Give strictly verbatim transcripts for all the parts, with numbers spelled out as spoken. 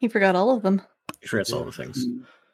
He forgot all of them. He forgets all the things.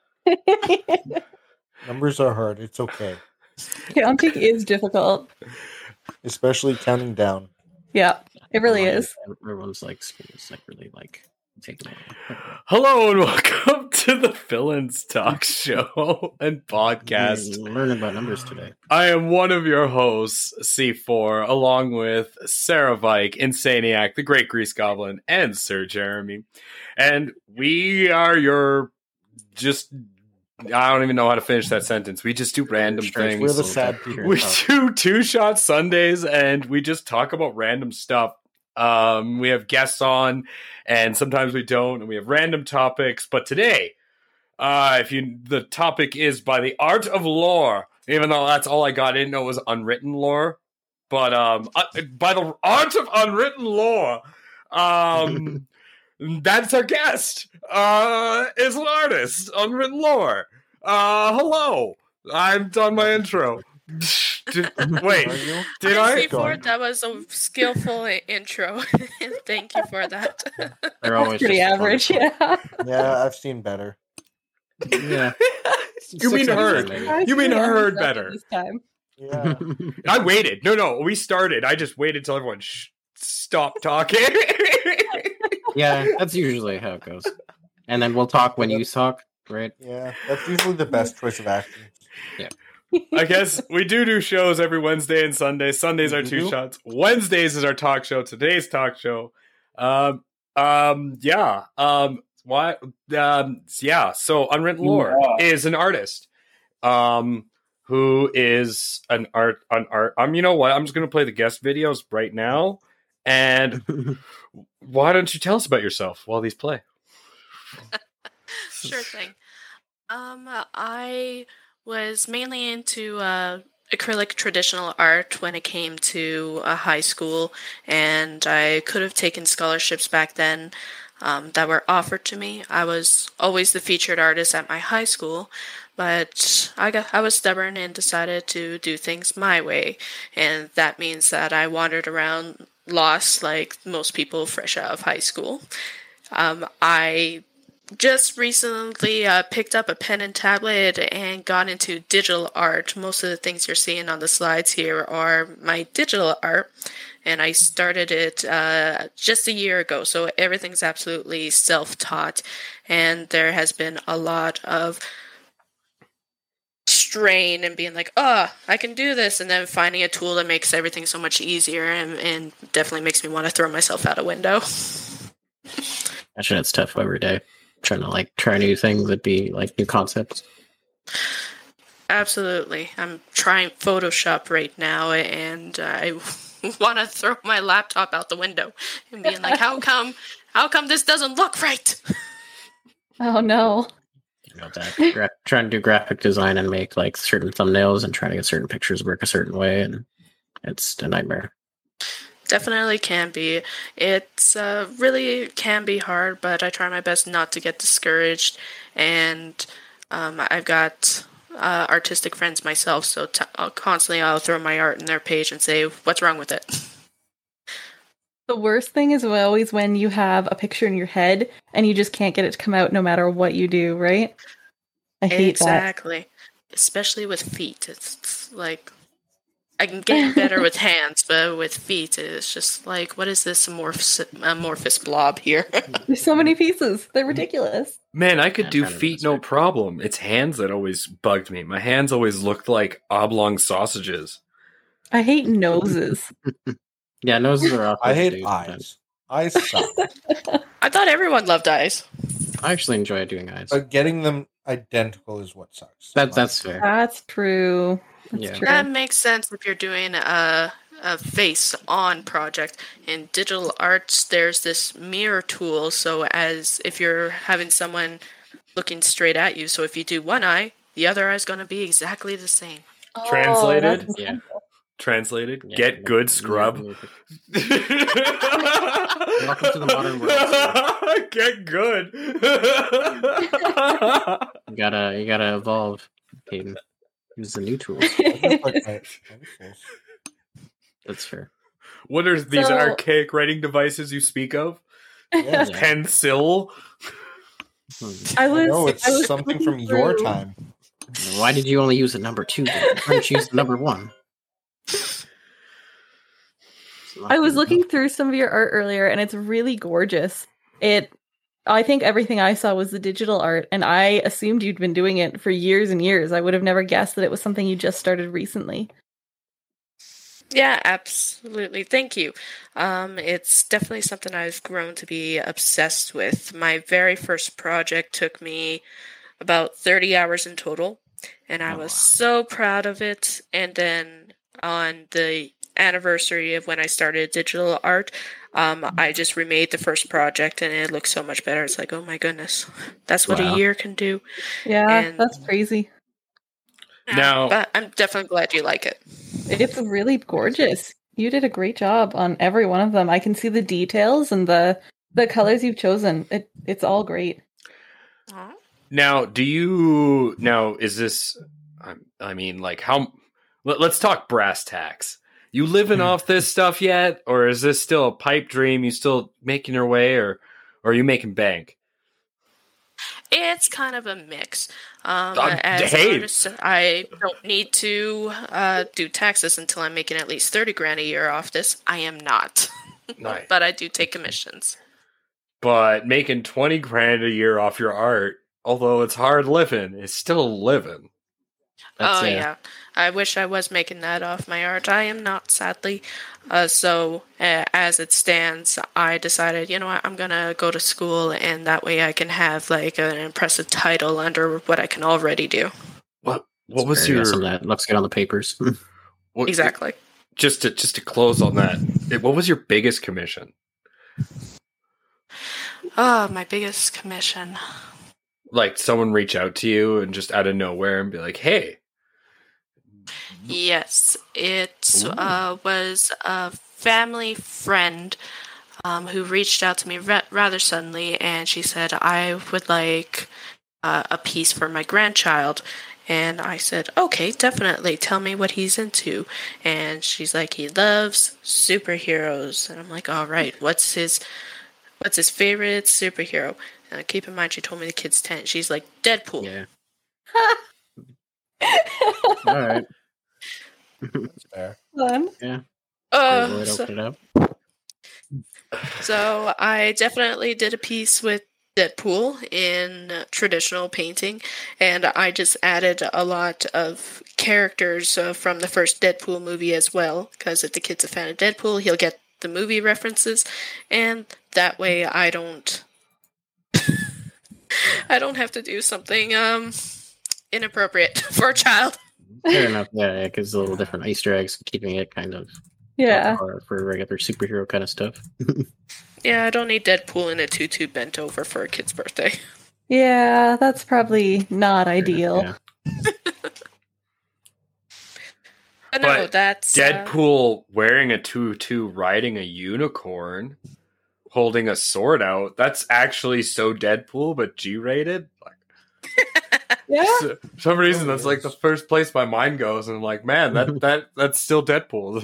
Numbers are hard. It's okay. Counting is difficult. Especially counting down. Yeah, it really Everyone- is. Everyone's like, it's like really like taking it. Hello and welcome to the Villains Talk Show and podcast. Learning about numbers today. I am one of your hosts, C four, along with Sarah Vike, Insaniac, the Great Grease Goblin, and Sir Jeremy. And we are your just... I don't even know how to finish that sentence. We just do random things. We're the sad people. We do two shot Sundays and we just talk about random stuff. Um, we have guests on and sometimes we don't, and we have random topics. But today, uh, if you the topic is by the art of lore, even though that's all I got, I didn't know it was unwritten lore. But um, uh, by the art of unwritten lore, um, that's our guest. Uh, is an artist, unwritten lore. Uh, hello. I've done my intro. Did, wait, did I? C four, that was a skillful intro. Thank you for that. They're always Pretty just average, fun. yeah. Yeah, I've seen better. Yeah. You mean Six heard? episodes, maybe. You mean Yeah, heard that's better? This time. Yeah. I waited. No, no, we started. I just waited till everyone sh- stopped talking. Yeah, that's usually how it goes. And then we'll talk when you talk, right? Yeah. That's usually the best choice of action. I guess we do do shows every Wednesday and Sunday. Sundays are two Mhm. shots. Wednesdays is our talk show. Today's talk show. Um, um, yeah. Um, why? Um, yeah. So Unwritten Lore is an artist, um, who is an art, an art. Um, you know what? I'm just gonna play the guest videos right now. And why don't you tell us about yourself while these play? Sure thing. Um, I was mainly into uh, acrylic traditional art when it came to uh, high school, and I could have taken scholarships back then um, that were offered to me. I was always the featured artist at my high school, but I got I was stubborn and decided to do things my way, and that means that I wandered around lost like most people fresh out of high school. Um, I just recently uh, picked up a pen and tablet and got into digital art. Most of the things you're seeing on the slides here are my digital art, and I started it uh, just a year ago, so everything's absolutely self-taught, and there has been a lot of strain and being like, oh, I can do this, and then finding a tool that makes everything so much easier, and, and definitely makes me want to throw myself out a window. Imagine it's tough every day. Trying to like try new things that'd be like new concepts. Absolutely. I'm trying Photoshop right now, and I want to throw my laptop out the window and being like, how come, how come this doesn't look right? Oh no. You know that gra- trying to do graphic design and make like certain thumbnails and trying to get certain pictures work a certain way, and it's a nightmare. Definitely can be. It's uh, really can be hard, but I try my best not to get discouraged. And um, I've got uh, artistic friends myself, so t- I'll constantly I'll throw my art in their page and say, "What's wrong with it?" The worst thing is always when you have a picture in your head and you just can't get it to come out no matter what you do, right? I hate Exactly. Especially with feet. It's, it's like I can get better with hands, but with feet, it's just like, what is this amorphous, amorphous blob here? that. There's so many pieces. They're ridiculous. Man, I could Yeah, do kind of feet no respect. problem. It's hands that always bugged me. My hands always looked like oblong sausages. I hate noses. Yeah, noses are awful. I to hate do eyes. Eyes suck. I thought everyone loved eyes. sometimes. I actually enjoy doing eyes. But getting them identical is what sucks. That that's fair. That's true. That's Yeah. true. That makes sense if you're doing a, a face-on project. In digital arts, there's this mirror tool, so as if you're having someone looking straight at you, so if you do one eye, the other eye is going to be exactly the same. Oh, Translated? that's Yeah. Translated, Yeah, get yeah, good yeah, scrub. yeah. Welcome to the modern world. Get good. You gotta you gotta evolve, Peyton. Use the new tools. I just like my pencils. That's fair. What are these So- archaic writing devices you speak of? Yeah. Yeah. Pencil. I was. No, it's I was something looking from your through- time. Why did you only use the number two? Then? Why didn't you use the number one? I was looking through some of your art earlier, and it's really gorgeous. It, I think everything I saw was the digital art, and I assumed you'd been doing it for years and years. I would have never guessed that it was something you just started recently. Yeah, absolutely. Thank you. Um, it's definitely something I've grown to be obsessed with. My very first project took me about thirty hours in total, and I Oh, was wow. so proud of it. And then on the anniversary of when I started digital art, um, I just remade the first project, and it looks so much better. It's like, oh my goodness, that's what Wow. a year can do. Yeah, And- that's crazy. Now- but I'm definitely glad you like it. It's really gorgeous. You did a great job on every one of them. I can see the details and the the colors you've chosen. It it's all great. Aw. Now, do you now is this? I, I mean, like how? Let, let's talk brass tacks. You living off this stuff yet, or is this still a pipe dream? You still making your way, or, or are you making bank? It's kind of a mix. Um, Uh, as hey. an artist, I don't need to uh, do taxes until I'm making at least thirty grand a year off this. I am not, Nice. but I do take commissions. But making twenty grand a year off your art, although it's hard living, is still living. That's oh it. yeah, I wish I was making that off my art. I am not, sadly. Uh, so uh, as it stands, I decided, you know what, I'm gonna go to school, and that way I can have like an impressive title under what I can already do. What? What was Very your? awesome. That looks good on the papers. what- Exactly. Just to just to close on that, it- what was your biggest commission? Oh, my biggest commission. Like someone reach out to you and just out of nowhere and be like, "Hey, Yes, it Ooh. uh, was a family friend um, who reached out to me ra- rather suddenly, and she said, I would like uh, a piece for my grandchild. And I said, okay, definitely. Tell me what he's into. And she's like, he loves superheroes. And I'm like, all right, what's his what's his favorite superhero? Uh, keep in mind, she told me the kid's ten. She's like, Deadpool. Yeah. All right. That's fair. Fun. Uh, Go ahead, so- open it up. So I definitely did a piece with Deadpool in traditional painting, and I just added a lot of characters uh, from the first Deadpool movie as well, because if the kid's a fan of Deadpool, he'll get the movie references, and that way I don't I don't have to do something um inappropriate for a child. Fair enough. Yeah, it gives a little different Easter eggs, keeping it kind of Yeah. for, for regular superhero kind of stuff. Yeah, I don't need Deadpool in a tutu bent over for a kid's birthday. Yeah, that's probably not ideal. Yeah. But no, But that's uh, Deadpool wearing a tutu, riding a unicorn, holding a sword out. That's actually so Deadpool, but G-rated. Like, Yeah. so- for some reason, that's like the first place my mind goes, and I'm like, man, that that that's still Deadpool.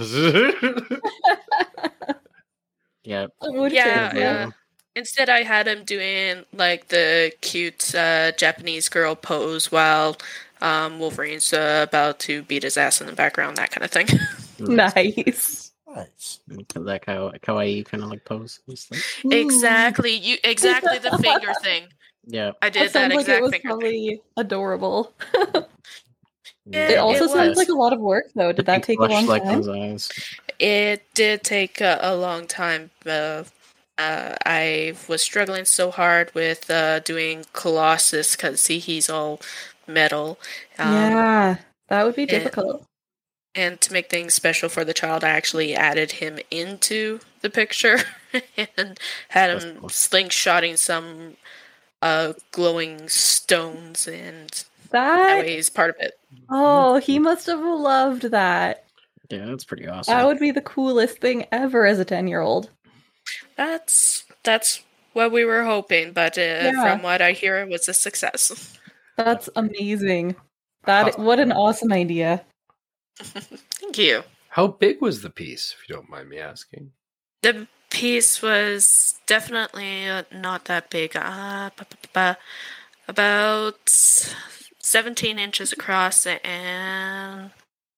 Yeah. I would Yeah, say so. yeah. Instead, I had him doing like the cute uh, Japanese girl pose while um, Wolverine's uh, about to beat his ass in the background, that kind of thing. Nice. Nice. That kawaii, kawaii kind of like pose. It's like, Exactly, you exactly the finger thing. yeah. I That did that, sounds like it exact was finger thing. probably adorable. yeah. It also it sounds was. like a lot of work, though. Did that take a long like time? those eyes. It did take a, a long time. Uh, uh, I was struggling so hard with uh, doing Colossus because see, he's all metal. Um, Yeah, that would be it- difficult. And to make things special for the child, I actually added him into the picture and had That's him cool. slingshotting some uh, glowing stones, and that That way he's part of it. oh, he must have loved that. Yeah, that's pretty awesome. That would be the coolest thing ever as a ten-year-old. That's that's what we were hoping, but uh, Yeah. from what I hear, it was a success. That's amazing. That what an awesome idea. Thank you. How big was the piece, if you don't mind me asking? The piece was definitely uh, not that big. Uh, ba- ba- ba- about seventeen inches across, and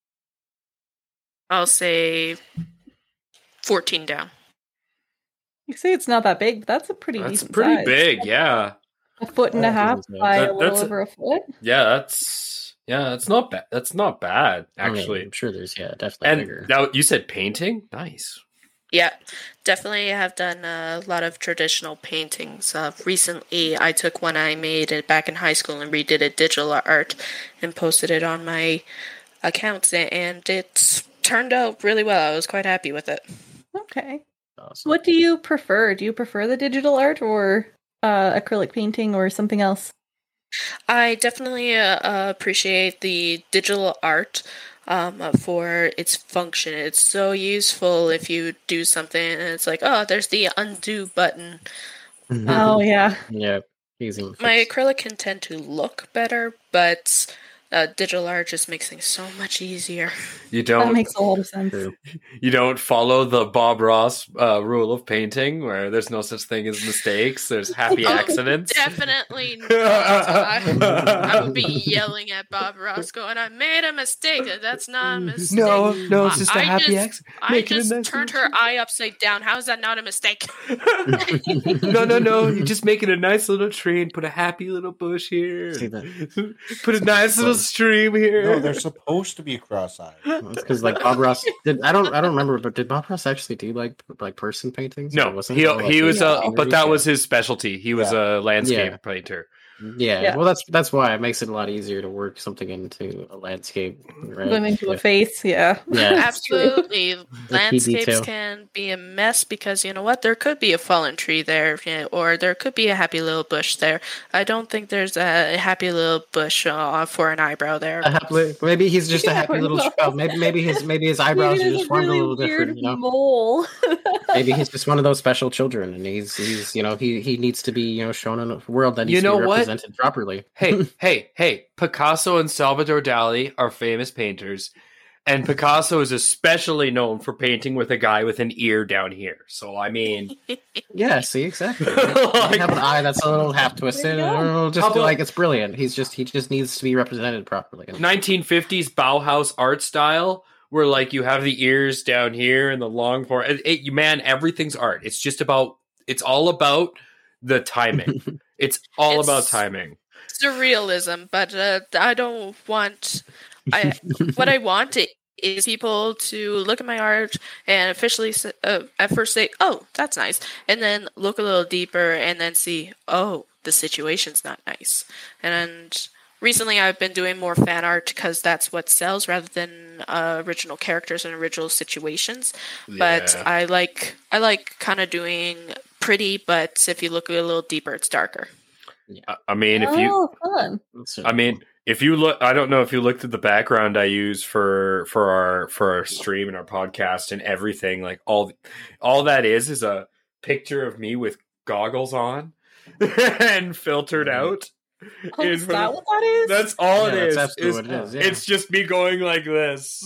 I'll say fourteen down. You say it's not that big, but that's a pretty That's decent pretty size. big, yeah. A foot and a Yeah, half decent size. by That- a little that's a- over a foot. Yeah, that's yeah, that's not bad. That's not bad, I mean, actually. I'm sure there's yeah, definitely And bigger. now you said painting? Nice. Yeah, definitely have done a lot of traditional paintings. Uh, recently, I took one I made it back in high school and redid it digital art and posted it on my accounts, and it turned out really well. I was quite happy with it. Okay. Awesome. What do you prefer? Do you prefer the digital art or uh, acrylic painting or something else? I definitely uh, uh, appreciate the digital art um, uh, for its function. It's so useful if you do something and it's like, oh, there's the undo button. Oh yeah. Yeah, easy. to My fix. acrylic can tend to look better, but uh, digital art just makes things so much easier. You That don't makes a lot of sense. True. you don't follow the Bob Ross uh, rule of painting where there's no such thing as mistakes, there's happy Oh, accidents. Definitely not. I, I would be yelling at Bob Ross going, I made a mistake. That's not a mistake. No, no, it's just a I happy just- accident. I Make it a just nice turned little- her eye upside down. How is that not a mistake? no, no, no. You just make it a nice little tree and put a happy little bush here. See that? Put a nice little stream here. No, they're supposed to be cross-eyed. Because like Bob Ross did, I don't, I don't remember, but did Bob Ross actually do like like person paintings? Or No, wasn't he it all, like, he was the a, scenery? but that Yeah. was his specialty. He was a landscape Yeah. painter. Yeah. Yeah. Well, that's that's why it makes it a lot easier to work something into a landscape, right? Going into a Yeah. face, yeah. Yeah. Absolutely. key Landscapes detail. can be a mess because, you know what, there could be a fallen tree there, you know, or there could be a happy little bush there. I don't think there's a happy little bush uh, for an eyebrow there. A happy, maybe he's just a Yeah, happy little no. child. Maybe maybe his maybe his eyebrows Maybe are there's just formed really a little weird different. You know, mole. maybe he's just one of those special children, and he's he's you know he he needs to be you know shown in a world that needs You to know be what? represented properly. Hey, hey, hey! Picasso and Salvador Dali are famous painters, and Picasso is especially known for painting with a guy with an ear down here. So I mean, Yeah, see, exactly. Like- You have an eye that's a little half twisted. There you go. oh, Just How about- like it's brilliant. He's just he just needs to be represented properly. nineteen fifties Bauhaus art style, where like you have the ears down here and the long for it, it. Man, everything's art. It's just about. It's all about the timing. It's all It's- about timing. Surrealism, but uh, I don't want. I what I want i- is people to look at my art and officially s- uh, at first say, "Oh, that's nice," and then look a little deeper and then see, "Oh, the situation's not nice." And recently, I've been doing more fan art because that's what sells rather than uh, original characters and original situations. But Yeah. I like I like kind of doing pretty, but if you look a little deeper, it's darker. I- I mean, if you, Oh, fun. I mean, if you look, I don't know if you looked at the background I use for for our for our stream and our podcast and everything. Like all, all that is is a picture of me with goggles on and filtered out. Oh, in is front that of- what that is? That's all Yeah, it that's is. absolutely is- what it is, yeah. It's just me going like this,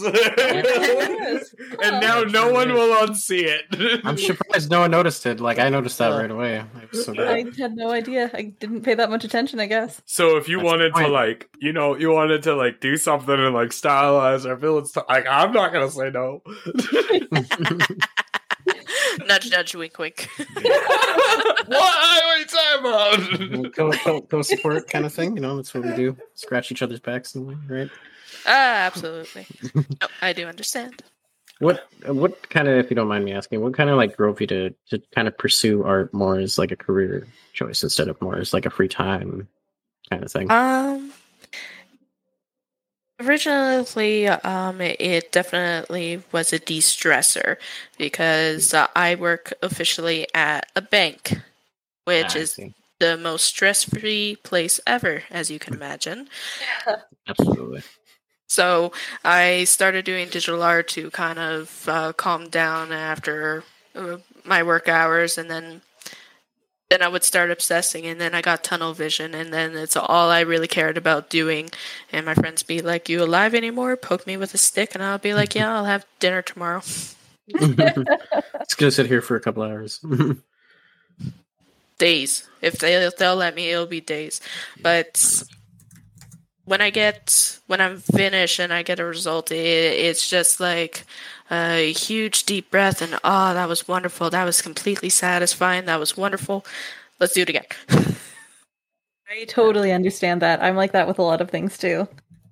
is. and now no one will unsee it. I'm surprised no one noticed it. Like I noticed that right away. I was so I bad. had no idea. I didn't pay that much attention, I guess. So if you That's the wanted to point. like, you know, you wanted to like do something and like stylize our villains, like I'm not gonna say no. Nudge, nudge, wink, wink. what? What are you talking about? co, co, co support kind of thing. You know, that's what we do. Scratch each other's backs, in a way, right? Ah, absolutely. No, I do understand. What what kind of, if you don't mind me asking, what kind of like drove you to to kind of pursue art more as like a career choice instead of more as like a free time kind of thing? Um, originally, um, it definitely was a de-stressor because uh, I work officially at a bank, which Ah, I is see. the most stress-free place ever, as you can imagine. Absolutely. So I started doing digital art to kind of uh, calm down after uh, my work hours, and then then I would start obsessing, and then I got tunnel vision, and then it's all I really cared about doing. And my friends be like, "You alive anymore?" Poke me with a stick, and I'll be like, "Yeah, I'll have dinner tomorrow." It's gonna sit here for a couple hours. Days. If they if they'll let me, it'll be days. But when I get when I'm finished and I get a result, it, it's just like a huge deep breath and oh, that was wonderful. That was completely satisfying. That was wonderful. Let's do it again. I totally understand that. I'm like that with a lot of things too.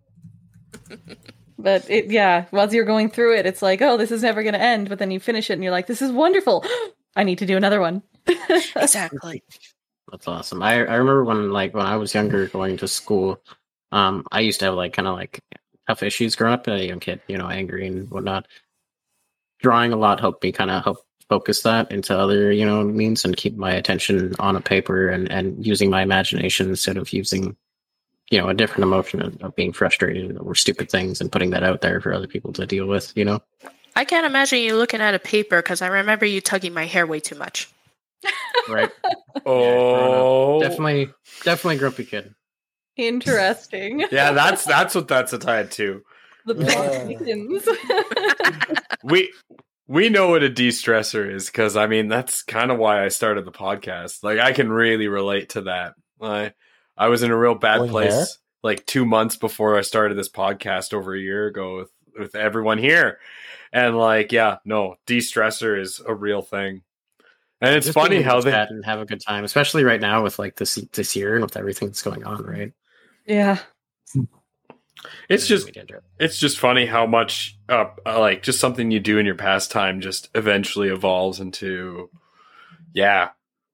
But it, yeah, while you're going through it, it's like, oh, this is never going to end. But then you finish it and you're like, this is wonderful. I need to do another one. Exactly. That's awesome. I I remember when like when I was younger going to school, um, I used to have like kind of like tough issues growing up as a young kid, you know, angry and whatnot. Drawing a lot helped me kind of help focus that into other, you know, means and keep my attention on a paper and, and using my imagination instead of using, you know, a different emotion of, of being frustrated or stupid things and putting that out there for other people to deal with, you know? I can't imagine you looking at a paper because I remember you tugging my hair way too much. Right. Oh, Definitely, definitely grumpy kid. Interesting. yeah. That's that's what that's tied to. The plot Yeah. thickens. We we know what a de-stressor is because I mean that's kind of why I started the podcast. Like I can really relate to that. I I was in a real bad Going place there? like two months before I started this podcast over a year ago with with everyone here, and like yeah, no, de-stressor is a real thing. And it's Just funny being able how to they chat and have a good time, especially right now with like this this year and with everything that's going on, right? Yeah. it's just We did it. it's just funny how much uh, uh, like just something you do in your pastime just eventually evolves into yeah.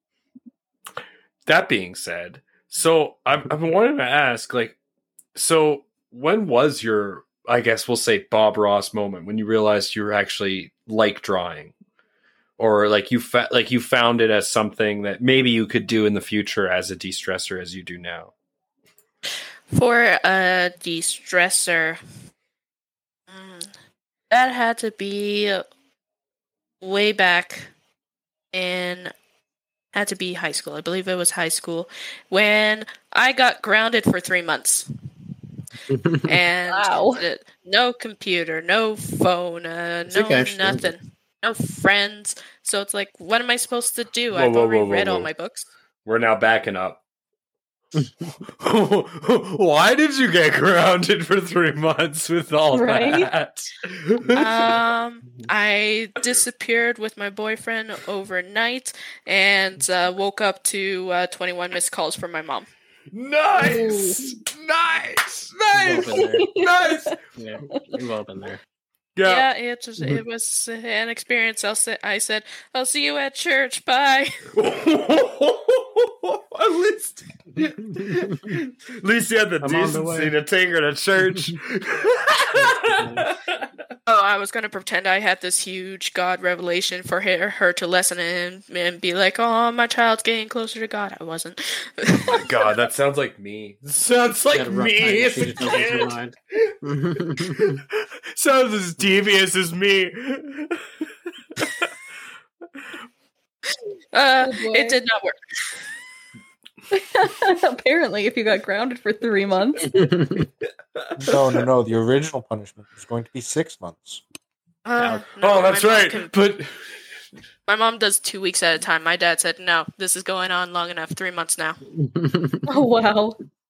That being said, so I've I've been wanting to ask, like, so when was your, I guess we'll say Bob Ross moment when you realized you were actually like drawing, or like you fa- like you found it as something that maybe you could do in the future as a de-stressor as you do now? For a de-stressor, mm, that had to be way back in, had to be high school. I believe it was high school when I got grounded for three months. And Wow. uh, no computer, no phone, uh, It's no okay, actually. nothing, no friends. So it's like, what am I supposed to do? Whoa, I've whoa, already whoa, whoa, read all whoa. my books. We're now backing up. Why did you get grounded for three months with all Right? that? Um, I disappeared with my boyfriend overnight and uh, woke up to uh, twenty-one missed calls from my mom. Nice, nice, nice, We've all been there. nice. Yeah, we've all been there. Yeah, it was, it was an experience. I'll say, I said, I'll see you at church. Bye. At least, at least you had the I'm on the decency way. to take her to church. Oh, I was gonna pretend I had this huge God revelation for her, her to listen and, and be like, "Oh, my child's getting closer to God." I wasn't. God, that sounds like me. Sounds like Had a rough me time, as she a just opens her kid. mind. Sounds as devious as me. Uh, Oh, boy. it did not work. Apparently, if you got grounded for three months. No, no, no. The original punishment was going to be six months. Uh, no, Oh, that's my mom right. can- But my mom does two weeks at a time. My dad said, "No, this is going on long enough. Three months now." Oh, wow.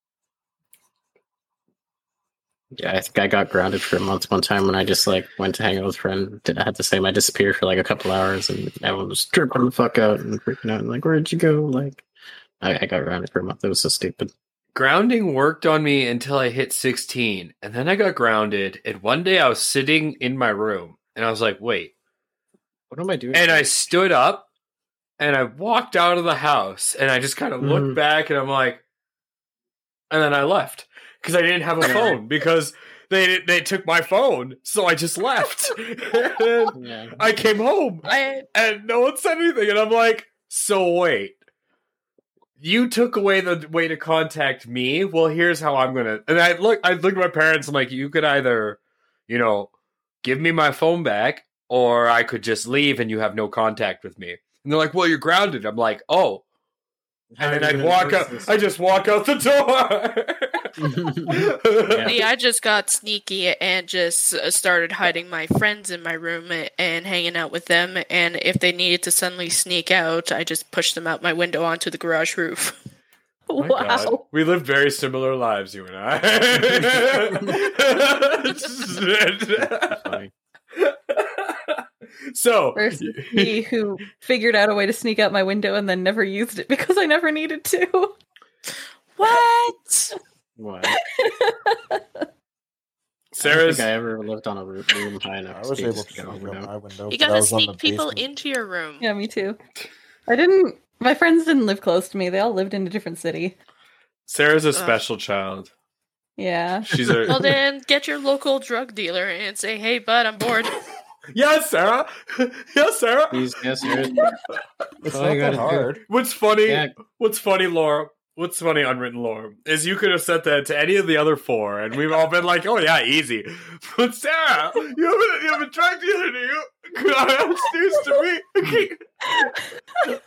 Yeah, I think I got grounded for a month one time when I just like went to hang out with a friend. I had to say I disappeared for like a couple hours, and everyone was tripping the fuck out and freaking out. And like, where'd you go? Like, I, I got grounded for a month. It was so stupid. grounding worked on me until I hit sixteen. And then I got grounded. And one day I was sitting in my room and I was like, wait. What am I doing? And I stood up and I walked out of the house and I just kind of looked Mhm. back and I'm like, and then I left because I didn't have a phone because they they took my phone. So I just left. And Yeah. I came home I and no one said anything. And I'm like, so wait. You took away the way to contact me. Well, here's how I'm gonna. And I look, I look at my parents. I'm like, you could either, you know, give me my phone back, or I could just leave and you have no contact with me. And they're like, well, you're grounded. I'm like, oh. How And are then you I'd gonna walk enforce out. this? I just walk out the door. Yeah. Me, I just got sneaky and just uh, started hiding my friends in my room and hanging out with them. And if they needed to suddenly sneak out, I just pushed them out my window onto the garage roof. My Wow. God. We live very similar lives, you and I. Funny. So, Versus me, who figured out a way to sneak out my window and then never used it because I never needed to. What? What? I don't Sarah's. think I ever lived on a roo- room high enough. I was able to to sneak get out over my window. You but I gotta was on the sneak people basement. into your room. Yeah, me too. I didn't. My friends didn't live close to me. They all lived in a different city. Sarah's a special child. Yeah. She's a. Well, then get your local drug dealer and say, "Hey, bud, I'm bored." Yes, Sarah. Yes, Sarah. Please, yes, Sarah. It's Oh, not you that gotta do- hard. What's funny? Yeah. What's funny, Laura? What's funny, unwritten lore, is you could have said that to any of the other four, and we've all been like, "Oh yeah, easy." But Sarah, you have a, you have a drug dealer, do you? That's news to me.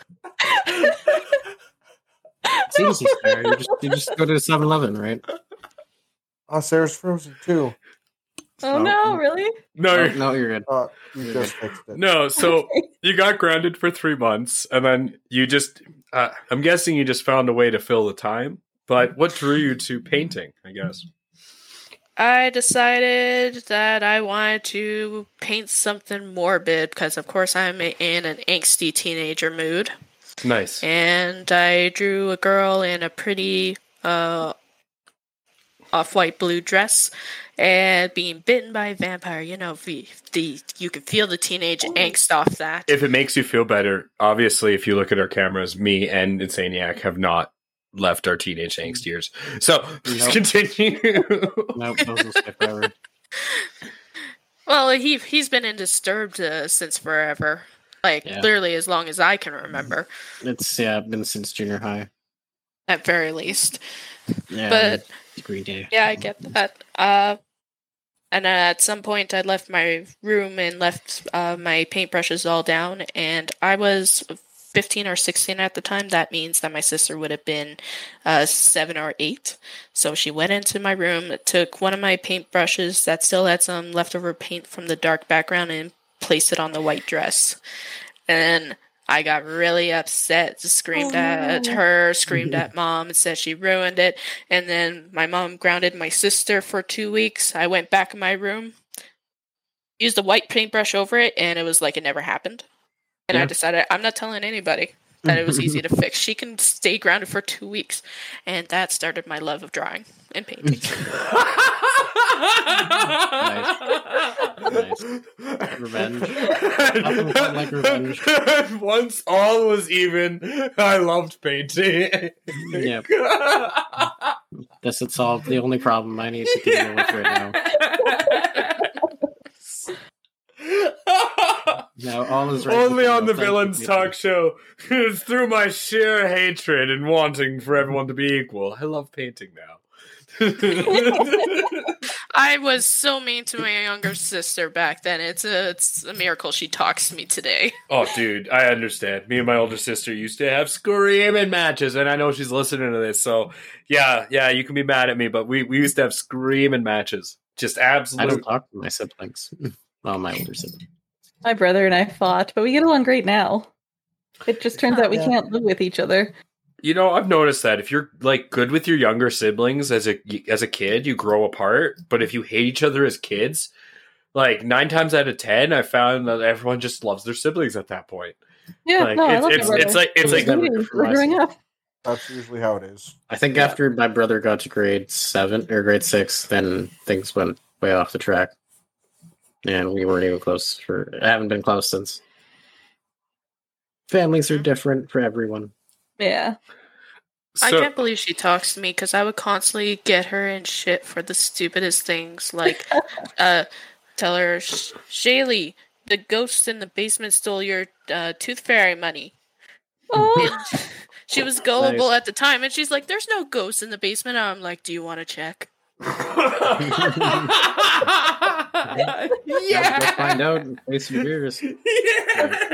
It's easy, Sarah. You just, you just go to seven eleven, right? Oh, Sarah's frozen too. Oh So- no, really? No, Oh, you're- no, you're good. Uh, you just fixed it. no. So you got grounded for three months, and then you just. Uh, I'm guessing you just found a way to fill the time. But what drew you to painting? I guess. I decided that I wanted to paint something morbid because, of course, I'm in an angsty teenager mood. Nice. And I drew a girl in a pretty uh, off-white blue dress and being bitten by a vampire. You know, the, the you can feel the teenage angst off that. If it makes you feel better, obviously, if you look at our cameras, me and Insaniac have not left our teenage angst years. So please Nope. continue. Nope, those will stay forever. Well, he he's been in Disturbed uh, since forever, like Yeah. literally as long as I can remember, It's yeah, been since junior high. at very least. Yeah, But- Green Day. Yeah, I get that. Uh, and uh, at some point, I left my room and left uh, my paintbrushes all down, and I was fifteen or sixteen at the time. That means that my sister would have been uh, seven or eight. So she went into my room, took one of my paintbrushes that still had some leftover paint from the dark background, and placed it on the white dress. And I got really upset, screamed Oh, at no. her, screamed at mom, and said she ruined it. And then my mom grounded my sister for two weeks. I went back in my room, used a white paintbrush over it, and it was like it never happened. And I Yeah. decided I'm not telling anybody that it was easy to fix. She can stay grounded for two weeks. And that started my love of drawing and painting. Nice. Revenge. Nothing quite like revenge. Once all was even, I loved painting. Yep. This is solved the only problem I need to deal with right now. Now all is right. Only with on the Thank you, Villains people. Talk Show. It's through my sheer hatred and wanting for everyone to be equal. I love painting now. I was so mean to my younger sister back then. It's a, it's a miracle she talks to me today. Oh, dude, I understand. Me and my older sister used to have screaming matches, and I know she's listening to this, so yeah, yeah, you can be mad at me, but we, we used to have screaming matches. Just I don't absolute. talk to my siblings. Well, my older siblings. My brother and I fought, but we get along great now. It just turns out we Yeah. can't live with each other. You know, I've noticed that if you're like good with your younger siblings as a as a kid, you grow apart. But if you hate each other as kids, like nine times out of ten, I found that everyone just loves their siblings at that point. Yeah, Like no, I it's love it's, my brother. it's like it's It was like never We're good for us. growing up. That's usually how it is. I think Yeah. after my brother got to grade seven or grade six, then things went way off the track, and we weren't even close. For I haven't been close since. Families are different for everyone. Yeah. I so. can't believe she talks to me because I would constantly get her in shit for the stupidest things. Like, uh, tell her, "Sh- Shaylee, the ghost in the basement stole your uh, tooth fairy money." Oh, And she was gullible Nice. at the time, and she's like, "There's no ghost in the basement." And I'm like, "Do you want to check?" Yeah, let's find out and pay some beers.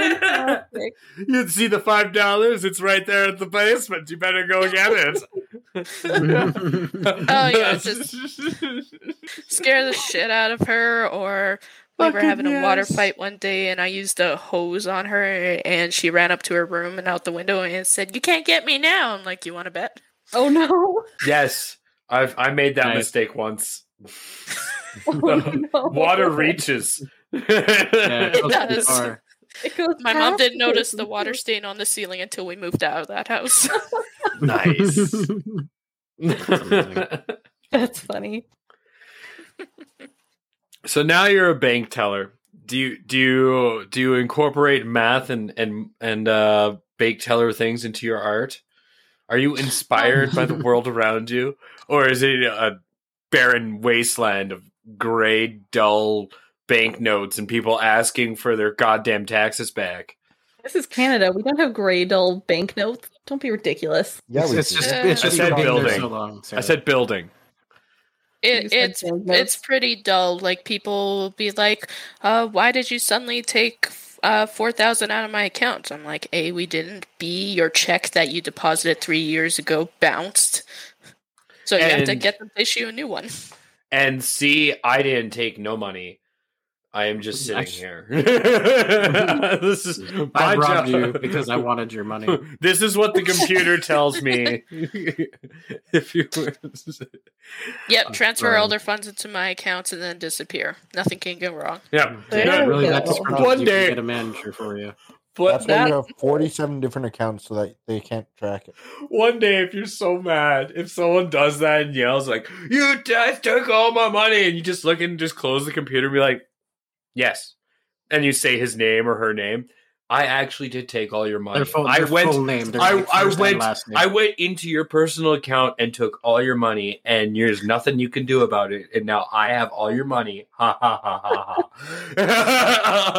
Yeah. fantastic. You see the five dollars? It's right there at the basement. You better go get it. Oh yeah, just scare the shit out of her. Or we were Fucking having a water yes. fight one day, and I used a hose on her, and she ran up to her room and out the window and said, "You can't get me now." I'm like, "You want to bet?" Oh no. Yes, I've I made that Nice. mistake once. Oh, no. Water reaches. Yeah, it goes It too does. far. It goes My mom past didn't it. notice the water stain on the ceiling until we moved out of that house. Nice. amazing. That's funny. So now you're a bank teller. Do you do you do you incorporate math and and and uh, bank teller things into your art? Are you inspired by the world around you, or is it a barren wasteland of gray, dull banknotes and people asking for their goddamn taxes back? This is Canada. We don't have gray, dull banknotes. Don't be ridiculous. Yeah, it's, we it's do. just Uh, it's I just said been there building. so long. I Sarah. said building. You It, said it's banknotes. it's pretty dull. Like people will be like, uh, "Why did you suddenly take uh four thousand out of my account?" I'm like, "A, we didn't. B, your check that you deposited three years ago bounced, so you have to And- get them to issue a new one." And C, I didn't take no money. I am just sitting Nice. here. This is my I robbed job. you because I wanted your money. This is what the computer tells me. If you were... Yep, transfer Right. all their funds into my accounts and then disappear. Nothing can go wrong. Yeah. There Yeah, we really go. that descriptive. One You day- can get a manager for you. But That's why that, you have forty-seven different accounts so that they can't track it. one day, if you're so mad, if someone does that and yells like, "You just took all my money," and you just look and just close the computer and be like, "Yes," and you say his name or her name, I actually did take all your money. Their full, I their went. full name. Their I, like, I first and went last name. I went into your personal account and took all your money, and there's nothing you can do about it. And now I have all your money. Ha ha ha ha ha.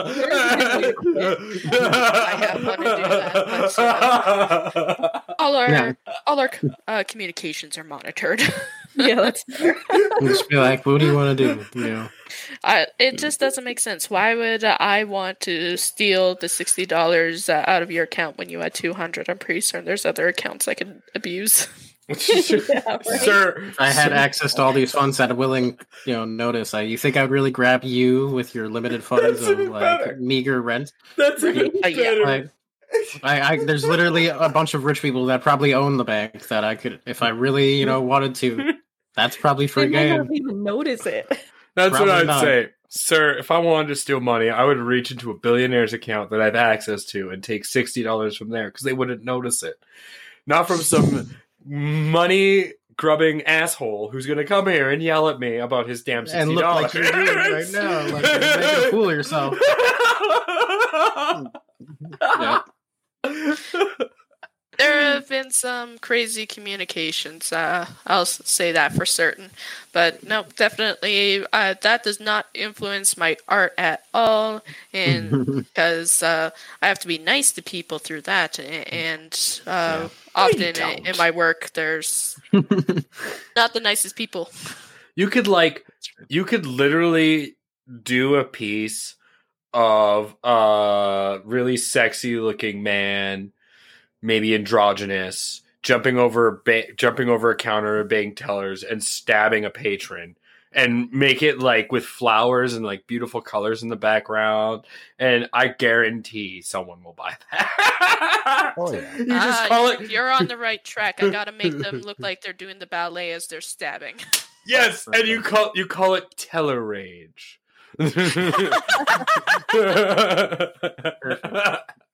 I have wanted to do that, but, All our Yeah. all our uh, communications are monitored. Yeah, that's fair. And just be like, what do you want to do? You know, I, it just doesn't make sense. Why would uh, I want to steal the sixty dollars uh, out of your account when you had two hundred? I'm pretty certain there's other accounts I could abuse. Yeah, right. Sir, if I had sir, access to all these funds at a willing, you know, notice, I, you think I'd really grab you with your limited funds That's of even like better. meager rent? that's even Uh, yeah. better. Like, I, I, there's literally a bunch of rich people that probably own the bank that I could, if I really, you know, wanted to. That's probably They free might game. not even notice it. That's what Probably I'd not. say. Sir, if I wanted to steal money, I would reach into a billionaire's account that I have access to and take sixty dollars from there because they wouldn't notice it. Not from some money grubbing asshole who's going to come here and yell at me about his damn sixty dollars. And look like you're doing right now. Like you're making a fool of yourself. Yeah. There have been some crazy communications. Uh, I'll s- say that for certain. But no, definitely, uh, that does not influence my art at all. And because uh, I have to be nice to people through that. a- And uh, often in, don't. in my work, there's not the nicest people. You could like, you could literally do a piece of a really sexy looking man, maybe androgynous, jumping over ba- jumping over a counter of bank tellers and stabbing a patron, and make it like with flowers and like beautiful colors in the background. And I guarantee someone will buy that. Oh, yeah. You just Ah, call you're, it you're on the right track. I gotta make them look like they're doing the ballet as they're stabbing. yes, and you call you call it teller rage.